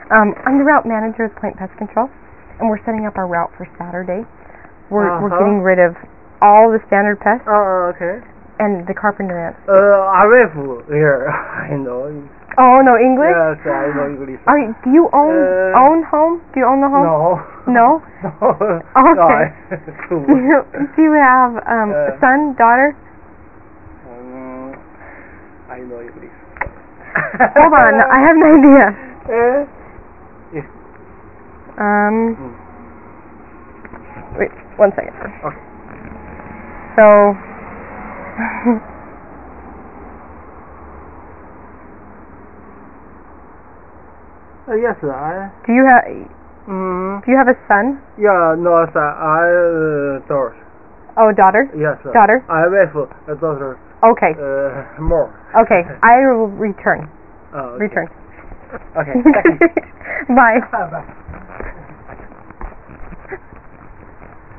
I'm the route manager of Point Pest Control, and we're setting up our route for Saturday. We're getting rid of all the standard pests Okay. and the carpenter ants. I live here. I know. Oh, no English? Yes, I know English. Do you own home? Do you own the home? No. No? No. Okay. Do you have a son, daughter? I know English. Hold on, I have an idea. Yes. Wait, 1 second. Okay. So, Yes, I. do you have a son? Yeah, no, sir. I daughter. Oh, daughter? Yes, sir. Daughter? I have a daughter. Okay. More. Okay, I will return. Okay. Return. Okay. Thank you. Bye. Bye.